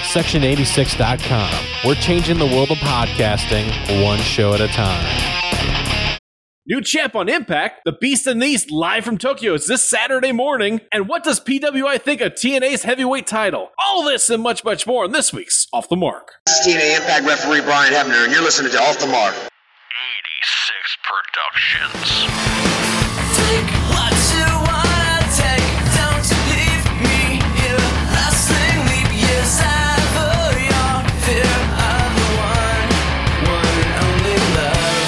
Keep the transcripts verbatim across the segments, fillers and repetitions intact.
section eighty-six dot com. We're changing the world of podcasting one show at a time. New champ on Impact, the Beast in the East, live from Tokyo, is this Saturday morning. And what does P W I think of T N A's heavyweight title? All this and much, much more in this week's Off the Mark. This is T N A Impact referee Brian Hebner, and you're listening to Off the Mark. eighty-six Productions. Take what you wanna take. Don't leave me here. Lasting leap years ever your fear of the one, one and only love.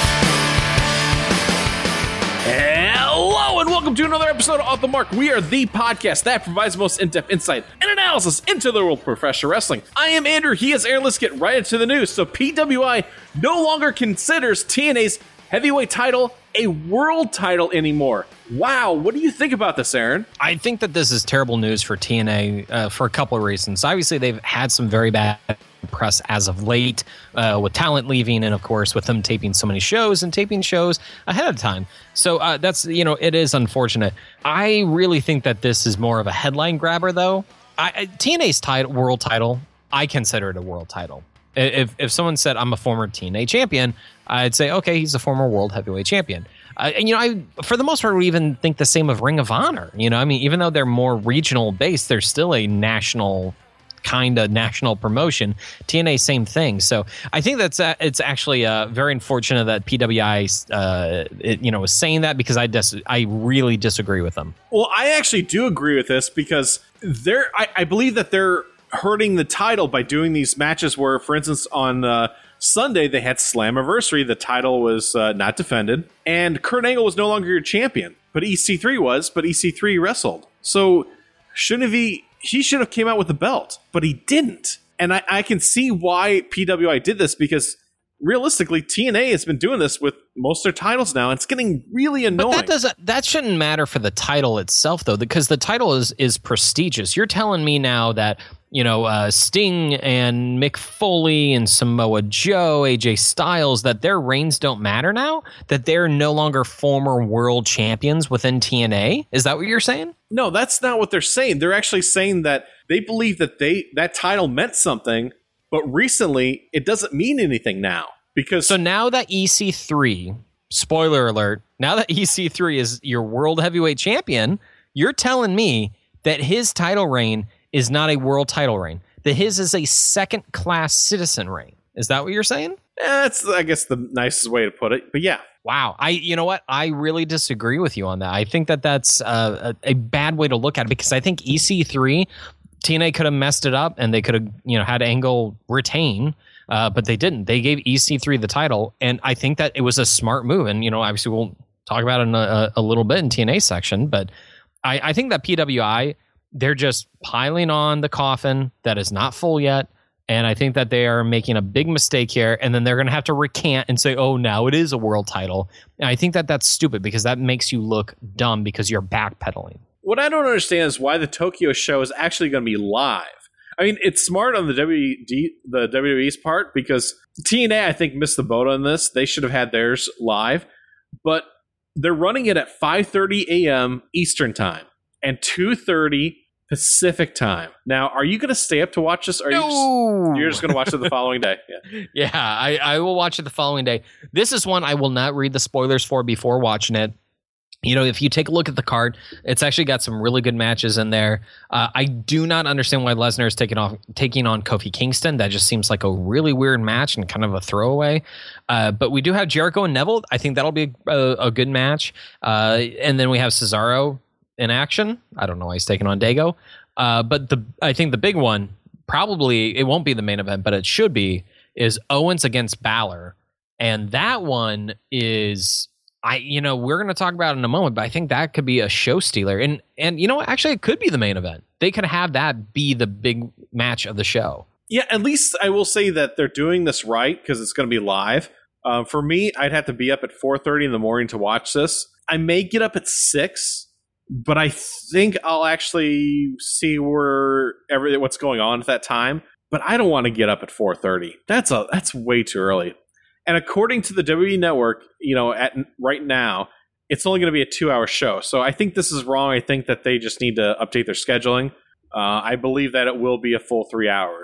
Hello and welcome to another episode of Off the Mark. We are the podcast that provides the most in-depth insight and analysis into the world of professional wrestling. I am Andrew. He is Aaron. Let's get right into the news. So P W I no longer considers T N A's heavyweight title a world title anymore. Wow, what do you think about this, Aaron? I think that this is terrible news for T N A uh, for a couple of reasons. Obviously, they've had some very bad press as of late uh, with talent leaving, and of course with them taping so many shows and taping shows ahead of time. So uh, that's, you know, it is unfortunate. I really think that this is more of a headline grabber, though. I, I, T N A's title, world title, I consider it a world title. If if someone said I'm a former T N A champion, I'd say, okay, he's a former world heavyweight champion. Uh, and, you know, I, for the most part, would even think the same of Ring of Honor. You know, I mean, even though they're more regional based, they're still a national kind of national promotion. T N A, same thing. So I think that's uh, it's actually uh, very unfortunate that P W I, uh, it, you know, was saying that, because I dis- I really disagree with them. Well, I actually do agree with this because they're, I, I believe that they're hurting the title by doing these matches where, for instance, on uh, Sunday they had Slammiversary. The title was uh, not defended, and Kurt Angle was no longer your champion, but E C three was. But E C three wrestled, so shouldn't he? He should have came out with the belt, but he didn't. And I, I can see why P W I did this, because realistically, T N A has been doing this with most of their titles now, and it's getting really annoying. But that doesn't that shouldn't matter for the title itself, though, because the title is is prestigious. You're telling me now that, you know, uh, Sting and Mick Foley and Samoa Joe, A J Styles, that their reigns don't matter now? That they're no longer former world champions within T N A? Is that what you're saying? No, that's not what they're saying. They're actually saying that they believe that they that title meant something, but recently it doesn't mean anything now. Because so now that E C three, spoiler alert, now that E C three is your world heavyweight champion, you're telling me that his title reign is not a world title reign, that his is a second class citizen reign. Is that what you're saying? That's, I guess, the nicest way to put it. But yeah. Wow. I, you know what? I really disagree with you on that. I think that that's uh, a, a bad way to look at it, because I think E C three, T N A could have messed it up and they could have, you know, had Angle retain, uh, but they didn't. They gave E C three the title, and I think that it was a smart move. And, you know, obviously we'll talk about it in a, a little bit in T N A section, but I, I think that P W I, they're just piling on the coffin that is not full yet. And I think that they are making a big mistake here. And then they're going to have to recant and say, oh, now it is a world title. And I think that that's stupid, because that makes you look dumb because you're backpedaling. What I don't understand is why the Tokyo show is actually going to be live. I mean, it's smart on the W W E, the W W E's part, because T N A, I think, missed the boat on this. They should have had theirs live. But they're running it at five thirty a.m. Eastern time and two thirty Pacific time. Now, are you going to stay up to watch this? Or are no. you just, you're just going to watch it the following day? Yeah, yeah I, I will watch it the following day. This is one I will not read the spoilers for before watching it. You know, if you take a look at the card, it's actually got some really good matches in there. Uh, I do not understand why Lesnar is taking off taking on Kofi Kingston. That just seems like a really weird match and kind of a throwaway. Uh, but we do have Jericho and Neville. I think that'll be a, a good match. Uh, and then we have Cesaro in action. I don't know why he's taking on Dago. Uh, but the I think the big one, probably it won't be the main event, but it should be, is Owens against Balor. And that one is, I you know, we're going to talk about it in a moment, but I think that could be a show stealer. And, and you know, actually it could be the main event. They could have that be the big match of the show. Yeah, at least I will say that they're doing this right, because it's going to be live. Uh, for me, I'd have to be up at four thirty in the morning to watch this. I may get up at six, but I think I'll actually see where every, what's going on at that time. But I don't want to get up at four thirty. That's a that's way too early. And according to the W W E Network, you know, at right now, it's only going to be a two-hour show. So I think this is wrong. I think that they just need to update their scheduling. Uh, I believe that it will be a full three hours.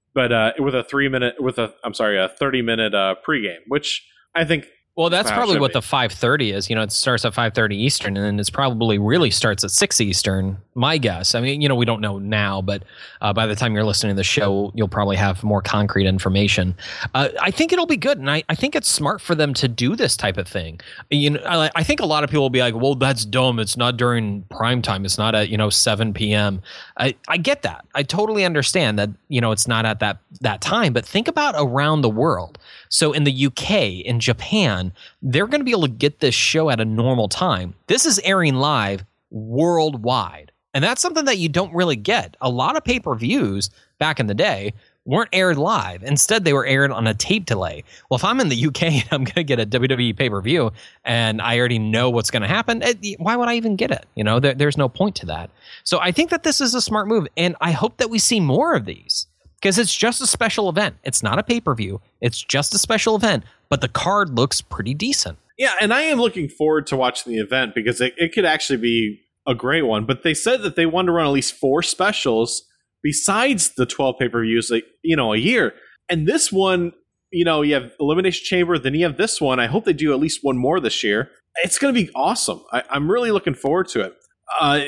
but uh, with a three minute, with a I'm sorry, a thirty minute uh, pregame, which I think. Well, that's how it probably should what be. the five thirty is. You know, it starts at five thirty Eastern, and then it's probably really starts at six Eastern, my guess. I mean, you know, we don't know now, but uh, by the time you're listening to the show, you'll probably have more concrete information. Uh, I think it'll be good, and I, I think it's smart for them to do this type of thing. You know, I, I think a lot of people will be like, well, that's dumb. It's not during prime time. It's not at, you know, seven p.m. I, I get that. I totally understand that, you know, it's not at that, that time, but think about around the world. So in the U K, in Japan, they're going to be able to get this show at a normal time. This is airing live worldwide. And that's something that you don't really get. A lot of pay-per-views back in the day weren't aired live. Instead, they were aired on a tape delay. Well, if I'm in the U K and I'm going to get a W W E pay-per-view and I already know what's going to happen, why would I even get it? You know, there, there's no point to that. So I think that this is a smart move, and I hope that we see more of these. Because it's just a special event. It's not a pay-per-view. It's just a special event, but the card looks pretty decent. Yeah, and I am looking forward to watching the event because it, it could actually be a great one. But they said that they want to run at least four specials besides the twelve pay-per-views, like, you know, a year. And this one, you know, you have Elimination Chamber, then you have this one. I hope they do at least one more this year. It's going to be awesome. I, I'm really looking forward to it. Uh,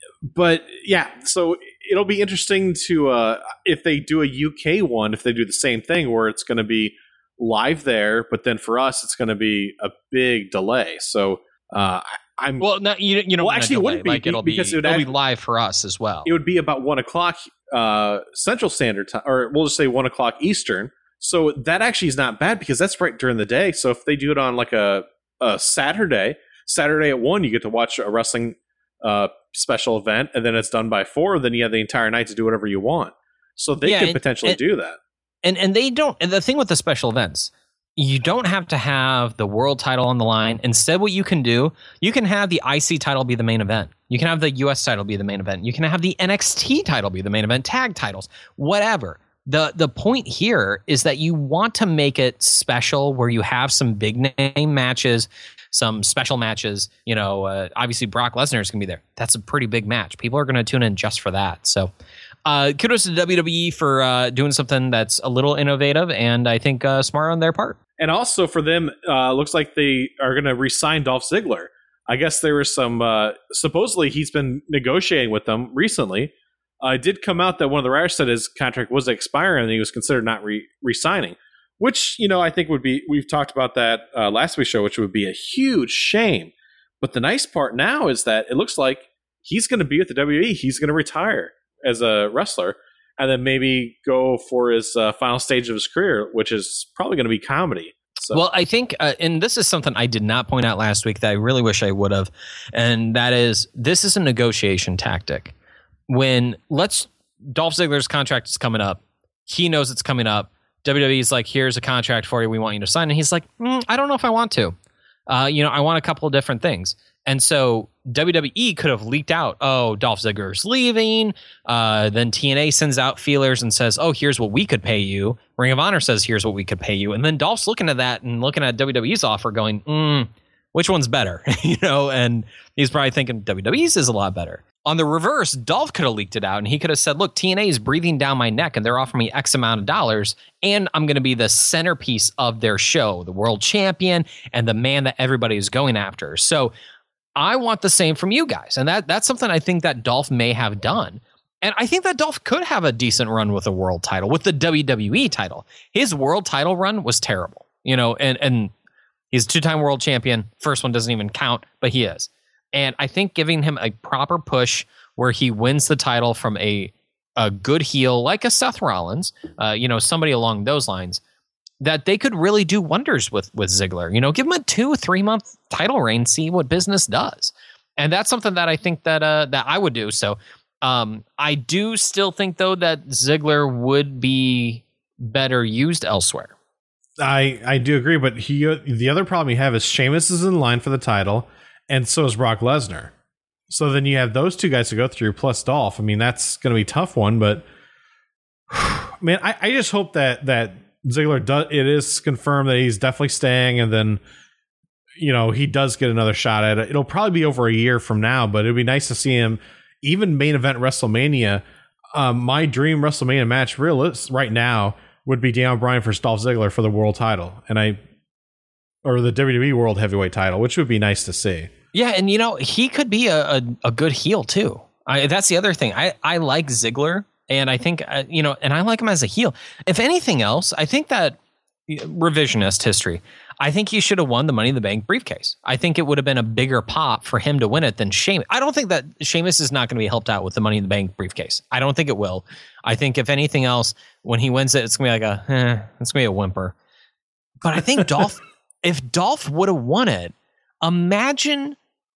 but yeah, so it'll be interesting to uh, if they do a U K one, if they do the same thing where it's going to be live there, but then for us it's going to be a big delay. So uh, I'm well, no, you you know, well, actually, it wouldn't be like it'll be because it would it'll act- be live for us as well. It would be about one o'clock uh, Central Standard Time, or we'll just say one o'clock Eastern. So that actually is not bad because that's right during the day. So if they do it on like a, a Saturday, Saturday at one, you get to watch a wrestling uh, special event, and then it's done by four. Then you have the entire night to do whatever you want. So they Yeah, could and- potentially and- do that. And and they don't. And the thing with the special events, you don't have to have the world title on the line. Instead, what you can do, you can have the I C title be the main event. You can have the U S title be the main event. You can have the N X T title be the main event. Tag titles, whatever. The the point here is that you want to make it special, where you have some big name matches, some special matches. You know, uh, obviously Brock Lesnar is going to be there. That's a pretty big match. People are going to tune in just for that. So. Uh, kudos to W W E for uh, doing something that's a little innovative, and I think uh, smart on their part. And also for them, uh, looks like they are going to re-sign Dolph Ziggler. I guess there was some, uh, supposedly he's been negotiating with them recently. Uh, it did come out that one of the writers said his contract was expiring and he was considered not re- re-signing, which, you know, I think would be, we've talked about that uh, last week's show, which would be a huge shame. But the nice part now is that it looks like he's going to be with the W W E. He's going to retire as a wrestler and then maybe go for his uh, final stage of his career, which is probably going to be comedy. So. Well, I think, uh, and this is something I did not point out last week that I really wish I would have, and that is, this is a negotiation tactic. When let's Dolph Ziggler's contract is coming up, he knows it's coming up. W W E's like, here's a contract for you. We want you to sign. And he's like, mm, I don't know if I want to. Uh, you know, I want a couple of different things. And so W W E could have leaked out, oh, Dolph Ziggler's leaving. Uh, then T N A sends out feelers and says, oh, here's what we could pay you. Ring of Honor says, here's what we could pay you. And then Dolph's looking at that and looking at W W E's offer going, mm, which one's better? you know, and he's probably thinking W W E's is a lot better. On the reverse, Dolph could have leaked it out and he could have said, look, T N A is breathing down my neck and they're offering me X amount of dollars and I'm going to be the centerpiece of their show, the world champion and the man that everybody is going after. So I want the same from you guys. And that that's something I think that Dolph may have done. And I think that Dolph could have a decent run with a world title, with the W W E title. His world title run was terrible, you know, and, and he's a two-time world champion. First one doesn't even count, but he is. And I think giving him a proper push where he wins the title from a a good heel like a Seth Rollins, uh, you know, somebody along those lines, that they could really do wonders with with Ziggler. You know, give him a two, three month title reign, see what business does. And that's something that I think that uh, that I would do. So um, I do still think, though, that Ziggler would be better used elsewhere. I, I do agree, but he the other problem you have is Sheamus is in line for the title, and so is Brock Lesnar. So then you have those two guys to go through, plus Dolph. I mean, that's going to be a tough one, but man, I, I just hope that that Ziggler does. It is confirmed that he's definitely staying, and then you know he does get another shot at it. It'll probably be over a year from now, but it'd be nice to see him even main event WrestleMania. um, my dream WrestleMania match realist right now would be Daniel Bryan versus Dolph Ziggler for the world title, and I or the W W E World Heavyweight title, which would be nice to see. Yeah, and you know, he could be a, a, a good heel too. I, that's the other thing. I, I like Ziggler, and I think, uh, you know, and I like him as a heel. If anything else, I think that revisionist history, I think he should have won the Money in the Bank briefcase. I think it would have been a bigger pop for him to win it than Sheamus. I don't think that Sheamus is not going to be helped out with the Money in the Bank briefcase. I don't think it will. I think if anything else, when he wins it, it's going to be like a, eh, it's going to be a whimper. But I think Dolph, if Dolph would have won it, imagine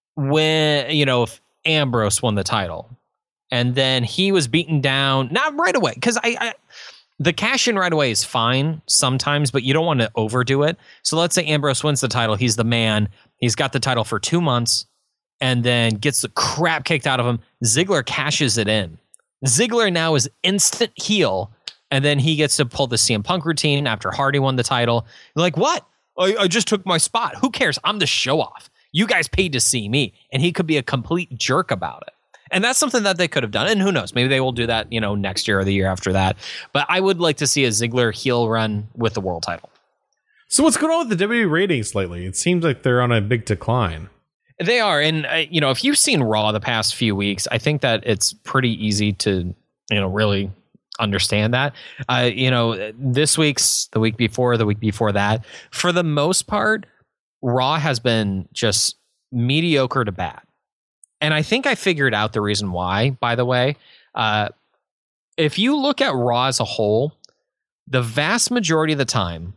when, you know, if Ambrose won the title and then he was beaten down, not right away, because I, I the cash in right away is fine sometimes, but you don't want to overdo it. So let's say Ambrose wins the title. He's the man. He's got the title for two months and then gets the crap kicked out of him. Ziggler cashes it in. Ziggler now is instant heel. And then he gets to pull the C M Punk routine after Hardy won the title. You're like, what? I, I just took my spot. Who cares? I'm the show off. You guys paid to see me. And he could be a complete jerk about it. And that's something that they could have done. And who knows? Maybe they will do that, you know, next year or the year after that. But I would like to see a Ziggler heel run with the world title. So what's going on with the W W E ratings lately? It seems like they're on a big decline. They are. And, uh, you know, if you've seen Raw the past few weeks, I think that it's pretty easy to, you know, really understand that. Uh, you know, this week's, the week before, the week before that, for the most part, Raw has been just mediocre to bad. And I think I figured out the reason why, by the way. Uh, if you look at Raw as a whole, the vast majority of the time,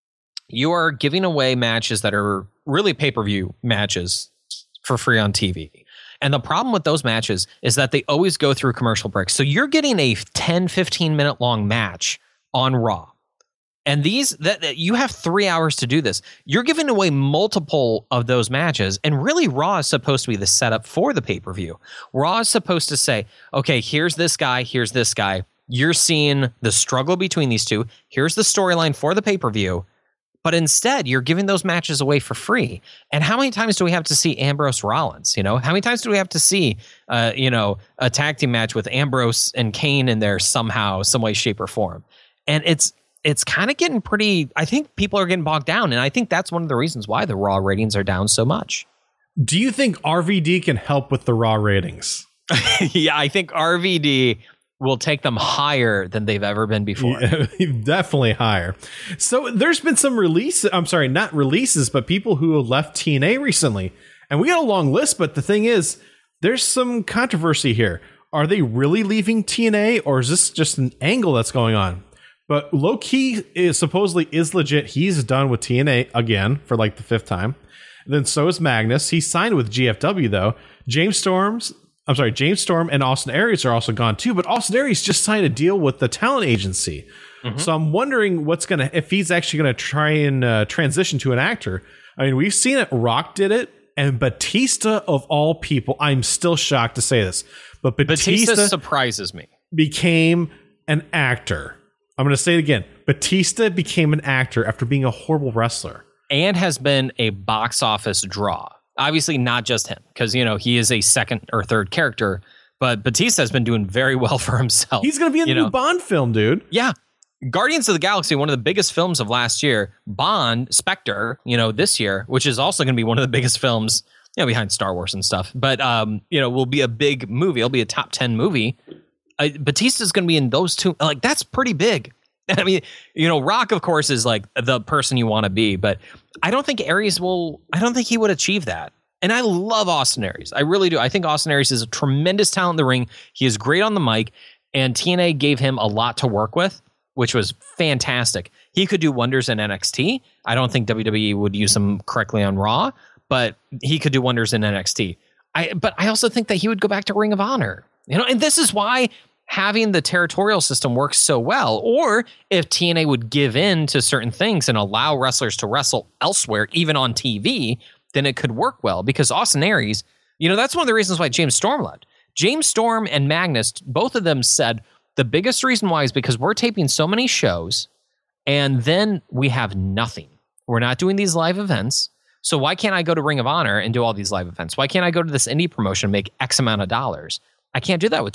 you are giving away matches that are really pay-per-view matches for free on T V. And the problem with those matches is that they always go through commercial breaks. So you're getting a ten, fifteen minute long match on Raw. And these, that, that you have three hours to do this. You're giving away multiple of those matches. And really, Raw is supposed to be the setup for the pay-per-view. Raw is supposed to say, okay, here's this guy, here's this guy. You're seeing the struggle between these two. Here's the storyline for the pay-per-view. But instead, you're giving those matches away for free. And how many times do we have to see Ambrose Rollins? You know, how many times do we have to see, uh, you know, a tag team match with Ambrose and Kane in there somehow, some way, shape, or form? And it's it's kind of getting pretty. I think people are getting bogged down, and I think that's one of the reasons why the Raw ratings are down so much. Do you think R V D can help with the Raw ratings? Yeah, I think R V D will take them higher than they've ever been before. Yeah, definitely higher. So there's been some releases. I'm sorry, not releases, but people who have left T N A recently. And we got a long list, but the thing is, there's some controversy here. Are they really leaving T N A, or is this just an angle that's going on? But Low Ki is supposedly is legit. He's done with T N A again for like the fifth time. And then so is Magnus. He signed with G F W though. James Storms, I'm sorry, James Storm and Austin Aries are also gone too. But Austin Aries just signed a deal with the talent agency. Mm-hmm. So I'm wondering what's gonna if he's actually gonna try and uh, transition to an actor. I mean, we've seen it. Rock did it, and Batista of all people. I'm still shocked to say this, but Batista, Batista surprises me. Became an actor. I'm going to say it again. Batista became an actor after being a horrible wrestler. And has been a box office draw. Obviously not just him, because, you know, he is a second or third character, but Batista has been doing very well for himself. He's going to be in the know. new Bond film, dude. Yeah. Guardians of the Galaxy, one of the biggest films of last year. Bond, Spectre, you know, this year, which is also going to be one of the biggest films, you know, behind Star Wars and stuff. But, um, you know, will be a big movie. It'll be a top ten movie. Uh, Batista's going to be in those two. Like, that's pretty big. I mean, you know, Rock, of course, is like the person you want to be, but I don't think Aries will, I don't think he would achieve that. And I love Austin Aries. I really do. I think Austin Aries is a tremendous talent in the ring. He is great on the mic, and T N A gave him a lot to work with, which was fantastic. He could do wonders in N X T. I don't think W W E would use him correctly on Raw, but he could do wonders in N X T. I, but I also think that he would go back to Ring of Honor. You know, and this is why having the territorial system works so well. Or if T N A would give in to certain things and allow wrestlers to wrestle elsewhere, even on T V, then it could work well. Because Austin Aries, you know, that's one of the reasons why James Storm left. James Storm and Magnus, both of them said the biggest reason why is because we're taping so many shows and then we have nothing. We're not doing these live events. So why can't I go to Ring of Honor and do all these live events? Why can't I go to this indie promotion and make X amount of dollars? I can't do that with T N A.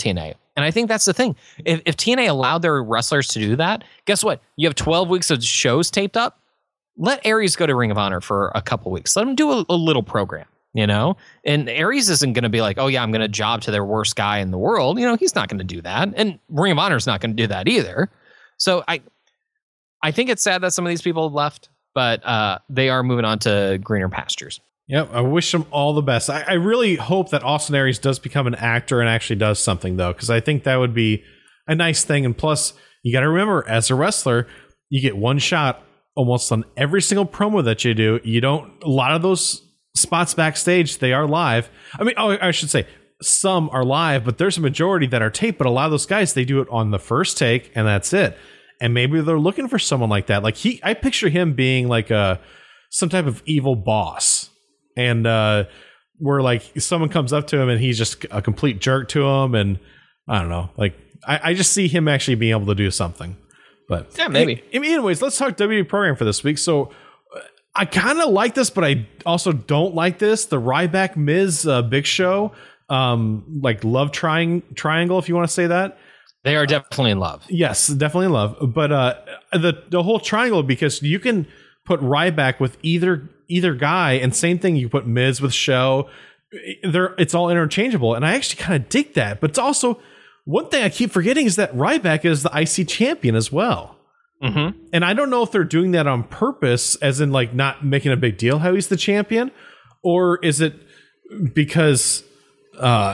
And I think that's the thing. If, if T N A allowed their wrestlers to do that, guess what? You have twelve weeks of shows taped up. Let Aries go to Ring of Honor for a couple weeks. Let him do a, a little program, you know? And Aries isn't going to be like, oh, yeah, I'm going to job to their worst guy in the world. You know, he's not going to do that. And Ring of Honor is not going to do that either. So I I think it's sad that some of these people have left, but uh, they are moving on to greener pastures. Yep, I wish him all the best. I, I really hope that Austin Aries does become an actor and actually does something, though, because I think that would be a nice thing. And plus, you got to remember, as a wrestler, you get one shot almost on every single promo that you do. You don't, a lot of those spots backstage, they are live. I mean, oh, I should say, some are live, but there's a majority that are taped. But a lot of those guys, they do it on the first take, and that's it. And maybe they're looking for someone like that. Like he, I picture him being like a some type of evil boss. And uh, where like someone comes up to him and he's just a complete jerk to him, and I don't know, like I, I just see him actually being able to do something. But yeah, maybe. Anyways, let's talk W W E program for this week. So uh, I kind of like this, but I also don't like this. The Ryback Miz uh, Big Show, um, like love trying triangle, if you want to say that. They are definitely in love. Uh, yes, definitely in love. But uh, the the whole triangle, because you can put Ryback with either. either guy, and same thing, you put Miz with Show. They're, it's all interchangeable, and I actually kind of dig that. But it's also, one thing I keep forgetting is that Ryback is the I C champion as well. Mm-hmm. And I don't know if they're doing that on purpose, as in like not making a big deal how he's the champion, or is it because uh,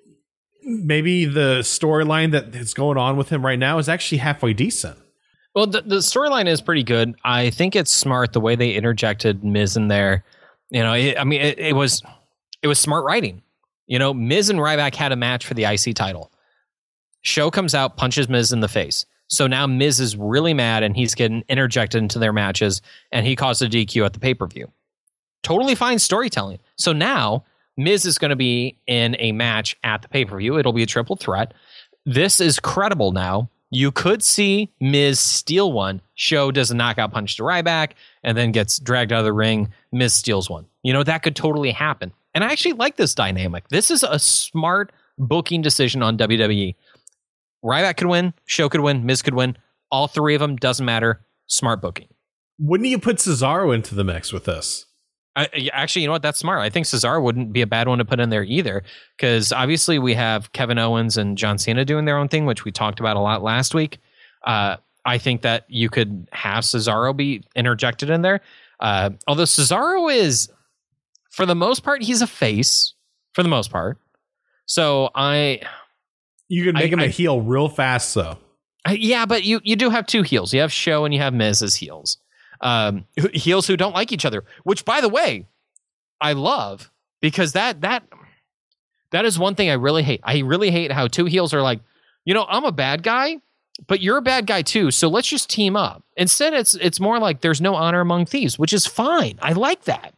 maybe the storyline that is going on with him right now is actually halfway decent. Well, the, the storyline is pretty good. I think it's smart the way they interjected Miz in there. You know, it, I mean, it, it was it was smart writing. You know, Miz and Ryback had a match for the I C title. Show comes out, punches Miz in the face. So now Miz is really mad, and he's getting interjected into their matches, and he caused a D Q at the pay-per-view. Totally fine storytelling. So now Miz is going to be in a match at the pay-per-view. It'll be a triple threat. This is credible now. You could see Miz steal one. Show does a knockout punch to Ryback and then gets dragged out of the ring. Miz steals one. You know, that could totally happen. And I actually like this dynamic. This is a smart booking decision on W W E. Ryback could win. Show could win. Miz could win. All three of them, doesn't matter. Smart booking. Wouldn't you put Cesaro into the mix with this? I, actually, you know what? That's smart. I think Cesaro wouldn't be a bad one to put in there either, because obviously we have Kevin Owens and John Cena doing their own thing, which we talked about a lot last week. Uh, I think that you could have Cesaro be interjected in there. Uh, although Cesaro is, for the most part, he's a face for the most part. So I, you could make I, him a I, heel real fast, though. I, yeah, but you you do have two heels. You have Show and you have Miz as heels. Um, heels who don't like each other, which, by the way, I love, because that that that is one thing I really hate. I really hate how two heels are like, you know, I'm a bad guy, but you're a bad guy too, so let's just team up. Instead, it's it's more like there's no honor among thieves, which is fine. I like that.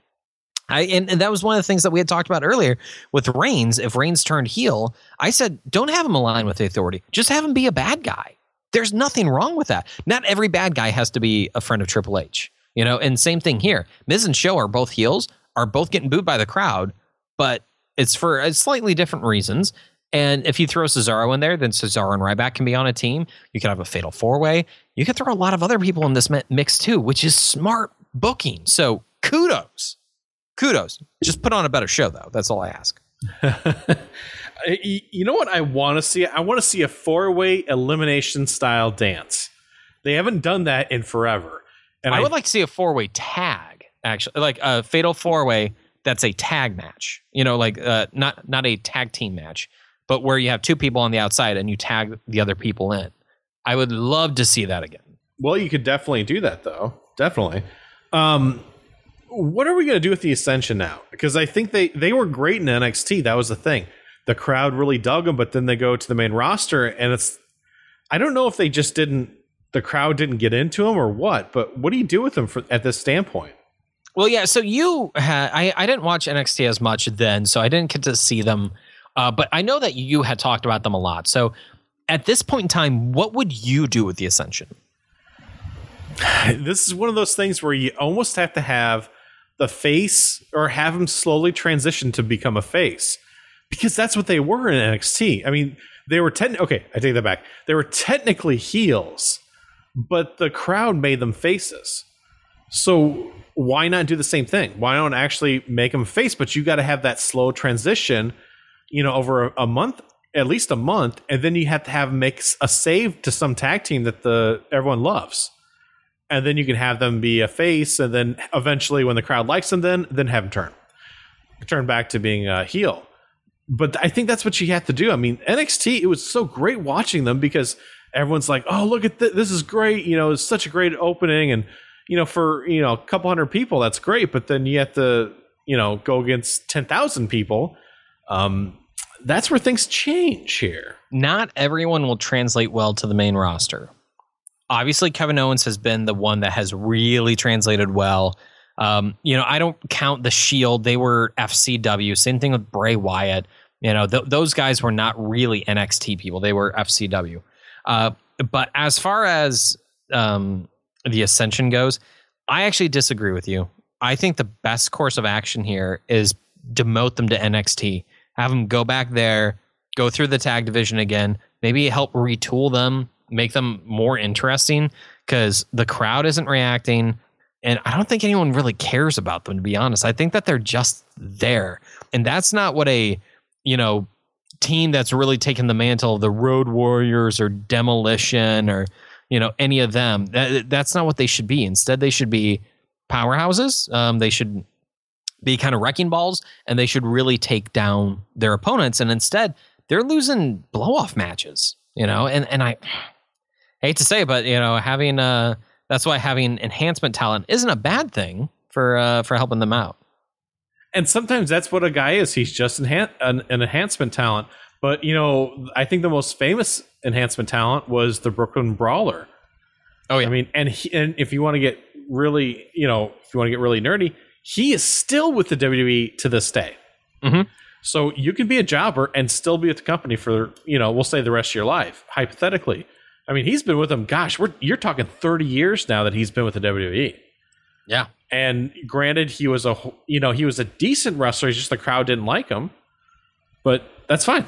I and, and that was one of the things that we had talked about earlier with Reigns. If Reigns turned heel, I said, don't have him align with the Authority. Just have him be a bad guy. There's nothing wrong with that. Not every bad guy has to be a friend of Triple H, you know, and same thing here. Miz and Show are both heels, are both getting booed by the crowd, but it's for slightly different reasons. And if you throw Cesaro in there, then Cesaro and Ryback can be on a team. You could have a fatal four-way. You could throw a lot of other people in this mix too, which is smart booking. So kudos. Kudos. Just put on a better show, though. That's all I ask. You know what I want to see? I want to see a four-way elimination style dance. They haven't done that in forever. And I, I would like to see a four-way tag, actually, like a fatal four-way that's a tag match. You know, like uh, not not a tag team match, but where you have two people on the outside and you tag the other people in. I would love to see that again. Well, you could definitely do that, though. Definitely. Um, what are we going to do with the Ascension now? Because I think they, they were great in N X T. That was the thing. The crowd really dug them, but then they go to the main roster, and it's, I don't know if they just didn't, the crowd didn't get into them or what, but what do you do with them for, at this standpoint? Well, yeah, so you had, I, I didn't watch N X T as much then, so I didn't get to see them, uh, but I know that you had talked about them a lot. So at this point in time, what would you do with the Ascension? This is one of those things where you almost have to have the face or have them slowly transition to become a face. Because that's what they were in N X T. I mean, They were ten. Okay, I take that back. They were technically heels, but the crowd made them faces. So why not do the same thing? Why not actually make them face? But you got to have that slow transition, you know, over a, a month, at least a month, and then you have to have them make a save to some tag team that the everyone loves, and then you can have them be a face, and then eventually, when the crowd likes them, then then have them turn turn back to being a heel. But I think that's what you have to do. I mean, N X T, it was so great watching them because everyone's like, oh, look at this. This is great. You know, it's such a great opening. And, you know, for, you know, a couple hundred people, that's great. But then you have to, you know, go against ten thousand people. Um, that's where things change here. Not everyone will translate well to the main roster. Obviously, Kevin Owens has been the one that has really translated well. Um, you know, I don't count the Shield. They were F C W. Same thing with Bray Wyatt. You know, th- those guys were not really N X T people. They were F C W. Uh, but as far as um, the Ascension goes, I actually disagree with you. I think the best course of action here is demote them to N X T. Have them go back there, go through the tag division again, maybe help retool them, make them more interesting because the crowd isn't reacting. And I don't think anyone really cares about them, to be honest. I think that they're just there. And that's not what a, you know, team that's really taken the mantle of the Road Warriors or Demolition or, you know, any of them. That, that's not what they should be. Instead, they should be powerhouses. Um, they should be kind of wrecking balls, and they should really take down their opponents. And instead, they're losing blow-off matches, you know. And, and I hate to say it, but, you know, having a... That's why having enhancement talent isn't a bad thing for uh, for helping them out. And sometimes that's what a guy is. He's just enhan- an, an enhancement talent. But, you know, I think the most famous enhancement talent was the Brooklyn Brawler. Oh, yeah. I mean, and, he, and if you want to get really, you know, if you want to get really nerdy, he is still with the W W E to this day. Mm-hmm. So you can be a jobber and still be with the company for, you know, we'll say the rest of your life, hypothetically. I mean, he's been with them. Gosh, we're you're talking thirty years now that he's been with the W W E. Yeah. And granted, he was a you know he was a decent wrestler. It's just the crowd didn't like him, but that's fine.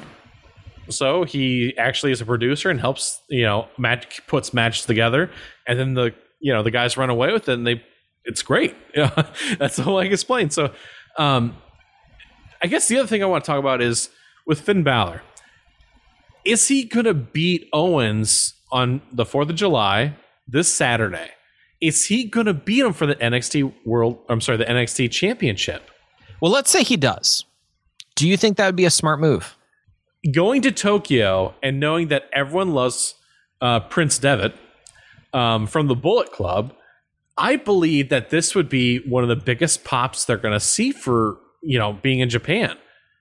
So he actually is a producer and helps you know match puts matches together, and then the you know the guys run away with it, and they it's great. Yeah, that's all I can explain. So, um, I guess the other thing I want to talk about is with Finn Balor. Is he going to beat Owens on the fourth of July this Saturday? Is he going to beat him for the N X T World? I'm sorry, the N X T Championship. Well, let's say he does. Do you think that would be a smart move? Going to Tokyo and knowing that everyone loves uh, Prince Devitt um, from the Bullet Club, I believe that this would be one of the biggest pops they're going to see for you know being in Japan.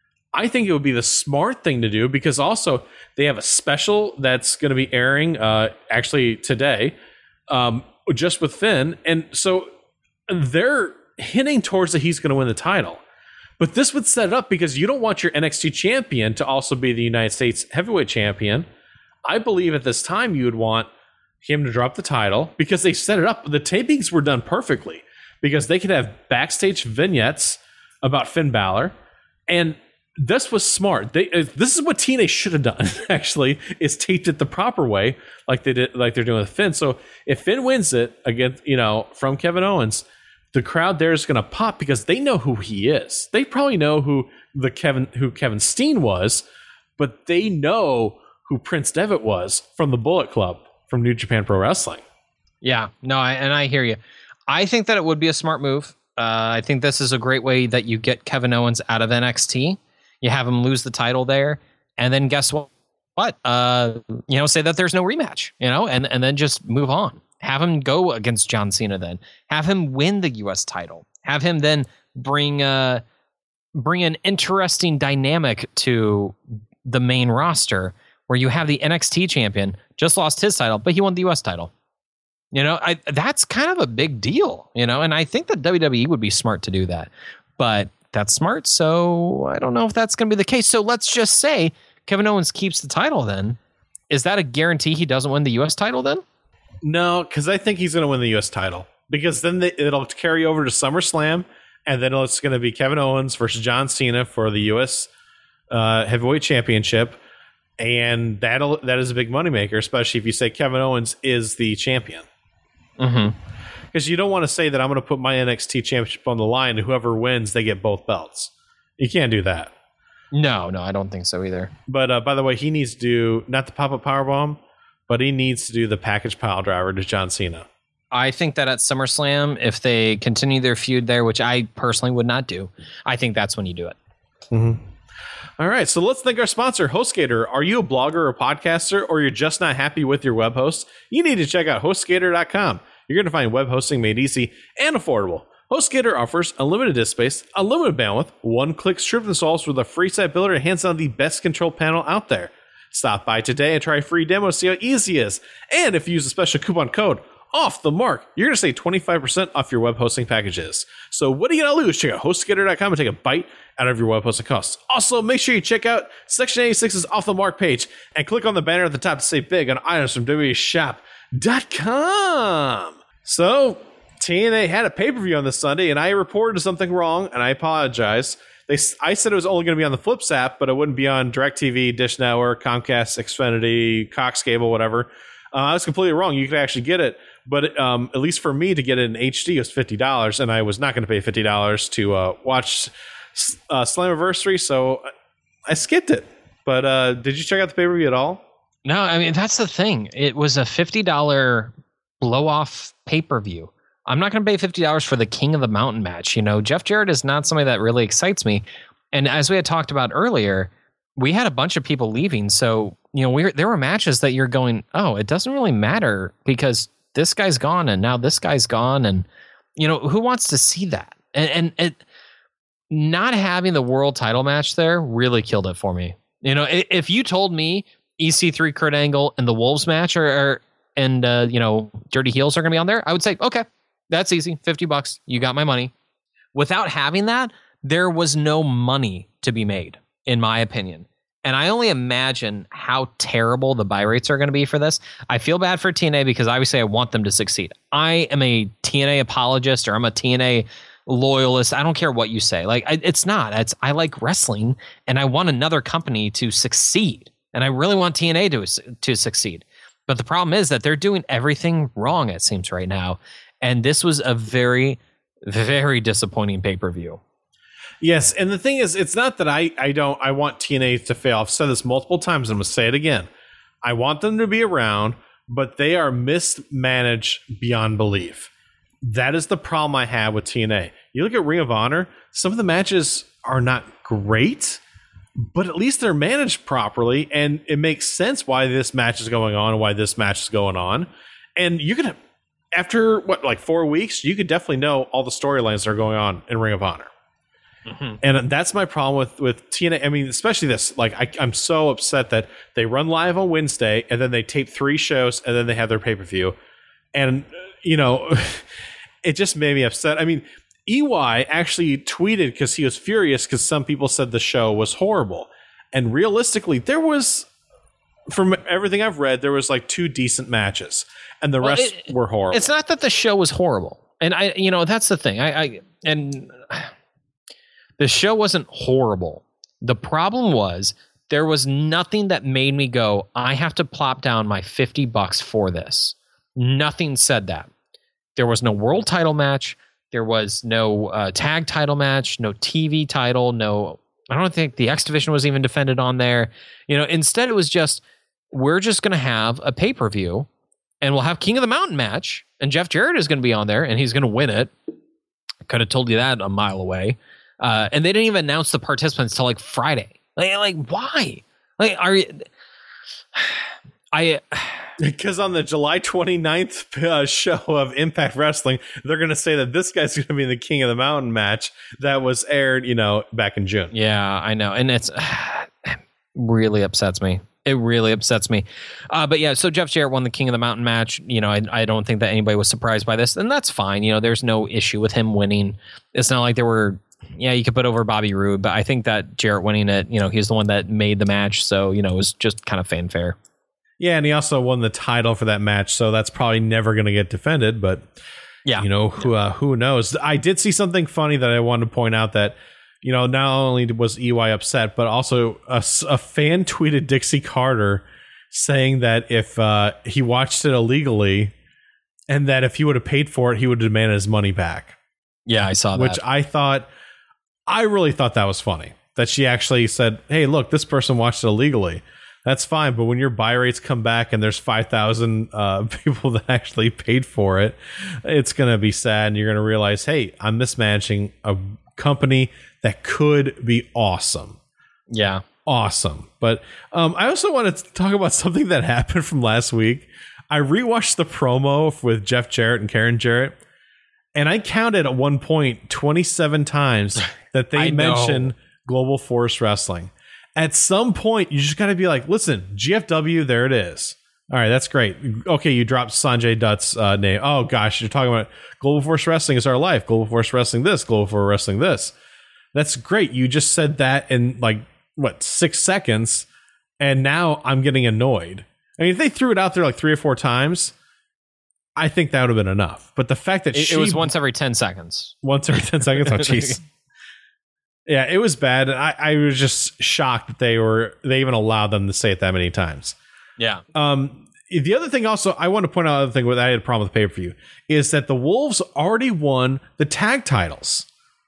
I think it would be the smart thing to do because also they have a special that's going to be airing uh, actually today um, just with Finn. And so they're hinting towards that he's going to win the title. But this would set it up because you don't want your N X T champion to also be the United States heavyweight champion. I believe at this time you would want him to drop the title because they set it up. The tapings were done perfectly because they could have backstage vignettes about Finn Balor. And this was smart. They uh, this is what T N A should have done. Actually, is taped it the proper way, like they did, like they're doing with Finn. So if Finn wins it against, you know, from Kevin Owens, the crowd there is going to pop because they know who he is. They probably know who the Kevin, who Kevin Steen was, but they know who Prince Devitt was from the Bullet Club from New Japan Pro Wrestling. Yeah, no, I, and I hear you. I think that it would be a smart move. Uh, I think this is a great way that you get Kevin Owens out of N X T. You have him lose the title there, and then guess what? What? Uh, you know, say that there's no rematch, you know, and, and then just move on. Have him go against John Cena then. Have him win the U S title. Have him then bring uh, bring an interesting dynamic to the main roster where you have the N X T champion, just lost his title, but he won the U S title. You know, I, that's kind of a big deal, you know, and I think that W W E would be smart to do that. But that's smart, so I don't know if that's going to be the case. So let's just say Kevin Owens keeps the title then. Is that a guarantee he doesn't win the U S title then? No, because I think he's going to win the U S title. Because then they, it'll carry over to SummerSlam, and then it's going to be Kevin Owens versus John Cena for the U S uh, Heavyweight Championship. and that'll that is a big moneymaker, especially if you say Kevin Owens is the champion. Mm-hmm. Because you don't want to say that I'm going to put my N X T championship on the line, and whoever wins, they get both belts. You can't do that. No, no, I don't think so either. But uh, by the way, he needs to do not the pop-up powerbomb, but he needs to do the package pile driver to John Cena. I think that at SummerSlam, if they continue their feud there, which I personally would not do, I think that's when you do it. Mm-hmm. All right, so let's thank our sponsor, HostGator. Are you a blogger or podcaster, or you're just not happy with your web host? You need to check out HostGator dot com. You're going to find web hosting made easy and affordable. HostGator offers unlimited disk space, unlimited bandwidth, one-click script installs with a free site builder, and hands on the best control panel out there. Stop by today and try a free demo to see how easy it is. And if you use a special coupon code, off the mark, you're going to save twenty-five percent off your web hosting packages. So what are you going to lose? Check out HostGator dot com and take a bite out of your web hosting costs. Also, make sure you check out Section eighty-six's Off the Mark page and click on the banner at the top to save big on items from W W E shop dot com. So, T N A had a pay-per-view on this Sunday, and I reported something wrong, and I apologize. They, I said it was only going to be on the Flips app, but it wouldn't be on DirecTV, Dish Network, Comcast, Xfinity, Cox Cable, whatever. Uh, I was completely wrong. You could actually get it, but um, at least for me to get it in H D, it was fifty dollars, and I was not going to pay fifty dollars to uh, watch uh, Slammiversary, so I skipped it. But uh, did you check out the pay-per-view at all? No, I mean, that's the thing. It was a fifty dollars blow-off pay-per-view. I'm not going to pay fifty dollars for the King of the Mountain match. You know, Jeff Jarrett is not somebody that really excites me. And as we had talked about earlier, we had a bunch of people leaving. So, you know, we there were matches that you're going, oh, it doesn't really matter because this guy's gone and now this guy's gone. And, you know, who wants to see that? And, and it, not having the world title match there really killed it for me. You know, if you told me E C three, Kurt Angle, and the Wolves match are, are and, uh, you know, Dirty Heels are going to be on there, I would say, okay, that's easy. fifty bucks. You got my money. Without having that, there was no money to be made, in my opinion. And I only imagine how terrible the buy rates are going to be for this. I feel bad for T N A because obviously I want them to succeed. I am a T N A apologist or I'm a T N A loyalist. I don't care what you say. Like I, it's not. It's I like wrestling and I want another company to succeed. And I really want T N A to to succeed. But the problem is that they're doing everything wrong, it seems, right now. And this was a very, very disappointing pay-per-view. Yes, and the thing is, it's not that I, I don't I want T N A to fail. I've said this multiple times, and I'm going to say it again. I want them to be around, but they are mismanaged beyond belief. That is the problem I have with T N A. You look at Ring of Honor, some of the matches are not great, but at least they're managed properly, and it makes sense why this match is going on and why this match is going on. And you could, after, what, like four weeks, you could definitely know all the storylines that are going on in Ring of Honor. Mm-hmm. And that's my problem with, with T N A. I mean, especially this. Like, I, I'm so upset that they run live on Wednesday, and then they tape three shows, and then they have their pay-per-view. And, you know, it just made me upset. I mean, E Y actually tweeted because he was furious because some people said the show was horrible. And realistically, there was, from everything I've read, there was like two decent matches. And the well, rest it, were horrible. It's not that the show was horrible. And I, you know, that's the thing. I, I and the show wasn't horrible. The problem was there was nothing that made me go, I have to plop down my fifty bucks for this. Nothing said that. There was no world title match. There was no uh, tag title match, no T V title, no, I don't think the X Division was even defended on there. You know, instead it was just, we're just going to have a pay-per-view and we'll have King of the Mountain match and Jeff Jarrett is going to be on there and he's going to win it. I could have told you that a mile away. Uh, and they didn't even announce the participants till like Friday. Like, like why? Like, are you... I... Because on the July twenty-ninth uh, show of Impact Wrestling, they're going to say that this guy's going to be in the King of the Mountain match that was aired, you know, back in June. Yeah, I know. And it's it really upsets me. It really upsets me. Uh, but yeah, so Jeff Jarrett won the King of the Mountain match. You know, I, I don't think that anybody was surprised by this. And that's fine. You know, there's no issue with him winning. It's not like there were... Yeah, you could put over Bobby Roode, but I think that Jarrett winning it, you know, he's the one that made the match. So, you know, it was just kind of fanfare. Yeah, and he also won the title for that match, so that's probably never going to get defended. But, yeah, you know, who uh, who knows? I did see something funny that I wanted to point out that, you know, not only was E Y upset, but also a, s- a fan tweeted Dixie Carter saying that if uh, he watched it illegally and that if he would have paid for it, he would demand his money back. Yeah, I saw that. Which I thought, I really thought that was funny. That she actually said, hey, look, this person watched it illegally. That's fine. But when your buy rates come back and there's five thousand uh, people that actually paid for it, it's going to be sad. And you're going to realize, hey, I'm mismanaging a company that could be awesome. Yeah. Awesome. But um, I also wanted to talk about something that happened from last week. I rewatched the promo with Jeff Jarrett and Karen Jarrett, and I counted at one point twenty-seven times that they mentioned Global Force Wrestling. At some point, you just got to be like, listen, G F W, there it is. All right, that's great. Okay, you dropped Sanjay Dutt's uh, name. Oh, gosh, you're talking about Global Force Wrestling is our life. Global Force Wrestling this, Global Force Wrestling this. That's great. You just said that in like, what, six seconds, and now I'm getting annoyed. I mean, if they threw it out there like three or four times, I think that would have been enough. But the fact that It, she... it was once every ten seconds. Once every ten seconds? Oh, jeez. Yeah, it was bad. And I, I was just shocked that they were they even allowed them to say it that many times. Yeah. Um, the other thing also, I want to point out another thing that I had a problem with the pay-per-view, is that the Wolves already won the tag titles.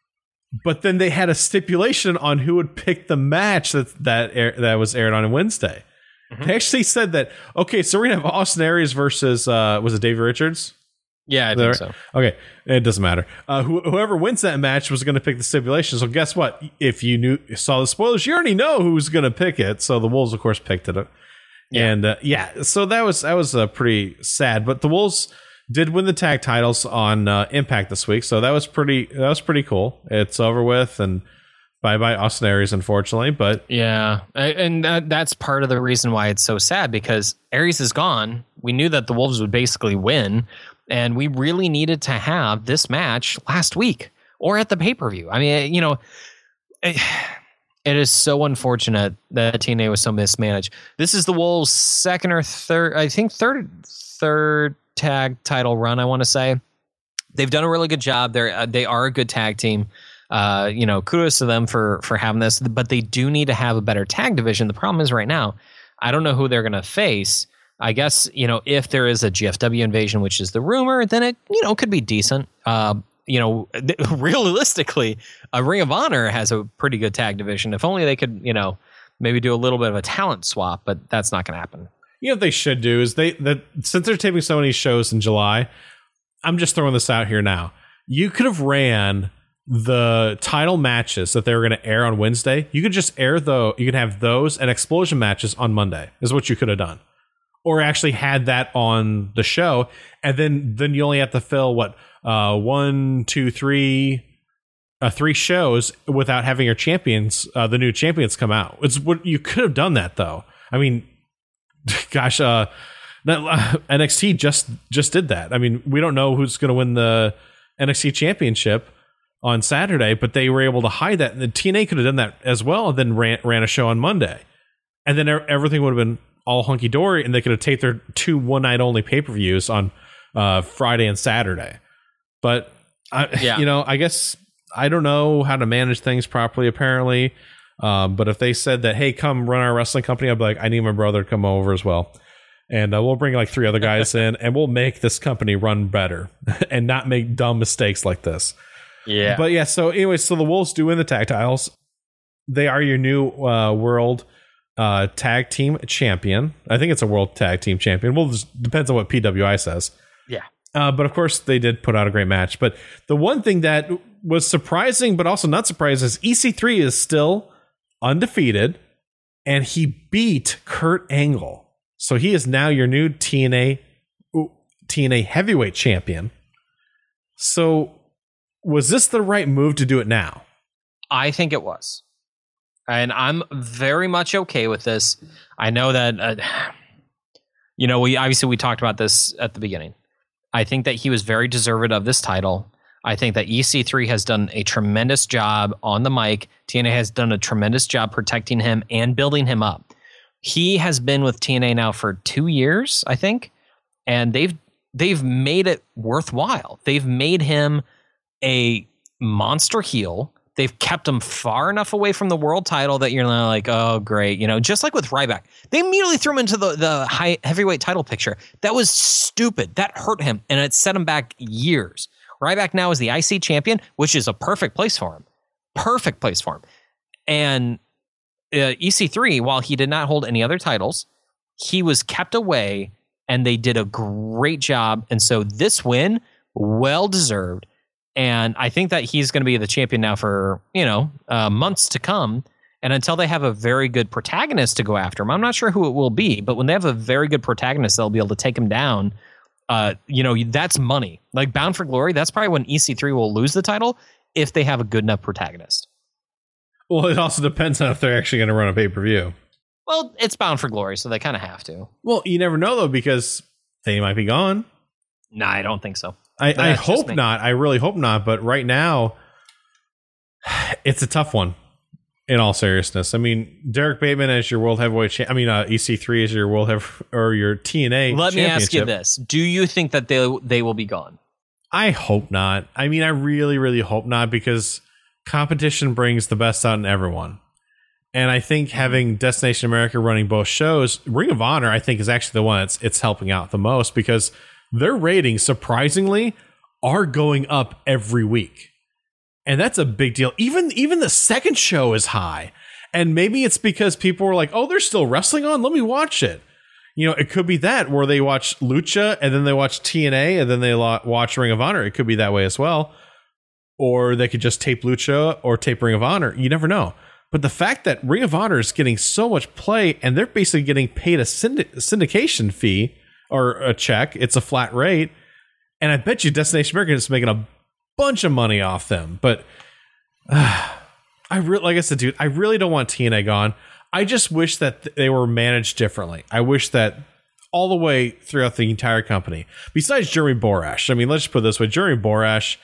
But then they had a stipulation on who would pick the match that that, air, that was aired on Wednesday. Mm-hmm. They actually said that, okay, so we're going to have Austin Aries versus, uh, was it Davey Richards? Yeah, I Is think that so. right? Okay, it doesn't matter. Uh, who, whoever wins that match was going to pick the stipulation. So guess what? If you knew saw the spoilers, you already know who's going to pick it. So the Wolves, of course, picked it up. Yeah. And uh, yeah, so that was that was uh, pretty sad. But the Wolves did win the tag titles on uh, Impact this week, so that was pretty that was pretty cool. It's over with, and bye bye Austin Aries, unfortunately. But yeah, and that, that's part of the reason why it's so sad, because Aries is gone. We knew that the Wolves would basically win, and we really needed to have this match last week or at the pay-per-view. I mean, you know, it, it is so unfortunate that T N A was so mismanaged. This is the Wolves' second or third, I think third, third tag title run, I want to say. They've done a really good job. They're uh, they are a good tag team. Uh, you know, kudos to them for for having this, but they do need to have a better tag division. The problem is right now, I don't know who they're going to face. I guess, you know, if there is a G F W invasion, which is the rumor, then it, you know, could be decent. Uh, you know, th- realistically, a Ring of Honor has a pretty good tag division. If only they could, you know, maybe do a little bit of a talent swap, but that's not going to happen. you know what they should do is they that since they're taping so many shows in July, I'm just throwing this out here now. You could have ran the title matches that they were going to air on Wednesday. You could just air though. You could have those and explosion matches on Monday is what you could have done, or actually had that on the show. And then, then you only have to fill what, uh, one, two, three, uh, three shows without having your champions, uh, the new champions come out. It's what you could have done that though. I mean, gosh, uh, N X T just, just did that. I mean, we don't know who's going to win the N X T championship on Saturday, but they were able to hide that. And the T N A could have done that as well, and then ran, ran a show on Monday. And then everything would have been all hunky-dory, and they could have taped their two one-night-only pay-per-views on uh, Friday and Saturday. But, I, yeah. you know, I guess I don't know how to manage things properly, apparently. Um, but if they said that, hey, come run our wrestling company, I'd be like, I need my brother to come over as well. And uh, we'll bring like three other guys in, and we'll make this company run better and not make dumb mistakes like this. Yeah. But yeah, so anyway, so the Wolves do win the tag titles. They are your new uh, world uh, tag team champion. I think it's a world tag team champion. Well, it depends on what P W I says. Yeah. Uh, but of course, they did put out a great match. But the one thing that was surprising, but also not surprising, is E C three is still undefeated, and he beat Kurt Angle. So he is now your new T N A T N A heavyweight champion. So was this the right move to do it now? I think it was. And I'm very much okay with this. I know that, uh, you know, we obviously we talked about this at the beginning. I think that he was very deserving of this title. I think that E C three has done a tremendous job on the mic. T N A has done a tremendous job protecting him and building him up. He has been with T N A now for two years, I think, and they've they've made it worthwhile. They've made him a monster heel, They've kept him far enough away from the world title that you're not like, oh, great. You know, just like with Ryback, they immediately threw him into the, the high heavyweight title picture. That was stupid. That hurt him, and it set him back years. Ryback now is the I C champion, which is a perfect place for him. Perfect place for him. And uh, E C three, while he did not hold any other titles, he was kept away, and they did a great job. And so this win, well deserved. And I think that he's going to be the champion now for, you know, uh, months to come. And until they have a very good protagonist to go after him, I'm not sure who it will be, but when they have a very good protagonist, they'll be able to take him down. Uh, you know, that's money. Like Bound for Glory, that's probably when E C three will lose the title if they have a good enough protagonist. Well, it also depends on if they're actually going to run a pay-per-view. Well, it's Bound for Glory, so they kind of have to. Well, you never know, though, because they might be gone. Nah, I don't think so. I, I hope not. I really hope not. But right now, it's a tough one. In all seriousness, I mean, Derek Bateman as your world heavyweight. Cha- I mean, uh, E C three as your world hev- or your T N A. Let me ask you this: do you think that they they will be gone? I hope not. I mean, I really, really hope not, because competition brings the best out in everyone. And I think having Destination America running both shows, Ring of Honor, I think, is actually the one that's it's helping out the most, because their ratings, surprisingly, are going up every week. And that's a big deal. Even even the second show is high. And maybe it's because people were like, oh, there's still wrestling on? Let me watch it. You know, it could be that, where they watch Lucha, and then they watch T N A, and then they lo- watch Ring of Honor. It could be that way as well. Or they could just tape Lucha or tape Ring of Honor. You never know. But the fact that Ring of Honor is getting so much play, and they're basically getting paid a synd- syndication fee, or a check, it's a flat rate, and I bet you Destination America is making a bunch of money off them. But uh, I really, like I said, dude, I really don't want T N A gone. I just wish that th- they were managed differently. I wish that all the way throughout the entire company, besides Jeremy Borash. I mean, let's just put it this way: Jeremy Borash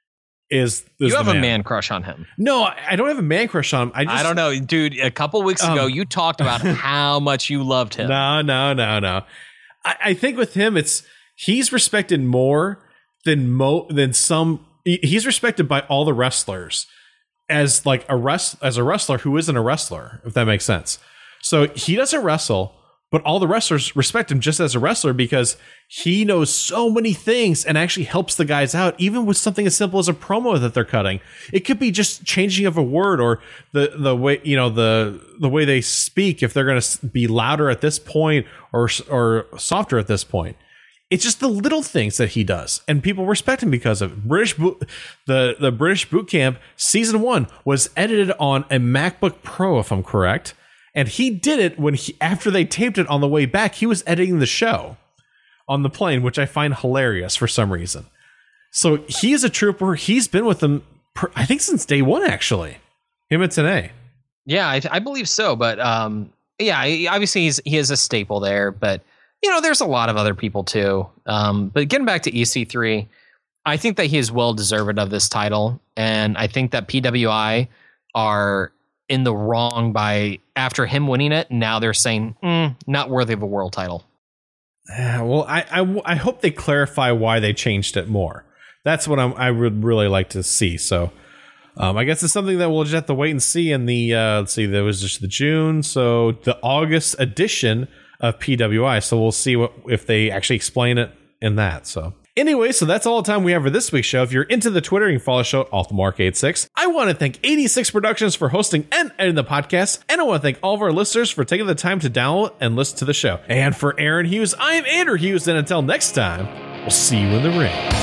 is, is you have man. a man crush on him. No, I don't have a man crush on him. I, just, I don't know, dude. A couple weeks um, ago, you talked about how much you loved him. No, no, no, no. I, I think with him, it's he's respected more than mo than some. He's respected by all the wrestlers as like a rest as a wrestler who isn't a wrestler, if that makes sense. So he doesn't wrestle, but all the wrestlers respect him just as a wrestler, because he knows so many things and actually helps the guys out, even with something as simple as a promo that they're cutting. It could be just changing of a word, or the the way, you know, the the way they speak, if they're going to be louder at this point or or softer at this point. It's just the little things that he does, and people respect him because of it. British Bo- the the British Boot Camp season one was edited on a MacBook Pro, if I'm correct, and he did it when he after they taped it on the way back. He was editing the show on the plane, which I find hilarious for some reason. So he is a trooper. He's been with them, per, I think, since day one. Actually, him and Tenay. Yeah, I, I believe so. But um, yeah, obviously he's he is a staple there, but. You know, there's a lot of other people too. Um, but getting back to E C three, I think that he is well deserved of this title. And I think that P W I are in the wrong by, after him winning it, now they're saying, mm, not worthy of a world title. Uh, well, I, I, I hope they clarify why they changed it more. That's what I'm, I would really like to see. So um, I guess it's something that we'll just have to wait and see in the, uh, let's see, there was just the June. So the August edition of P W I, so we'll see what if they actually explain it in that. So anyway, so that's all the time we have for this week's show. If you're into the Twitter, you can follow the show at Off the Mark eighty-six. I want to thank eighty-six Productions for hosting and editing the podcast, and I want to thank all of our listeners for taking the time to download and listen to the show. And for Aaron Hughes, I am Andrew Hughes, and until next time, we'll see you in the ring.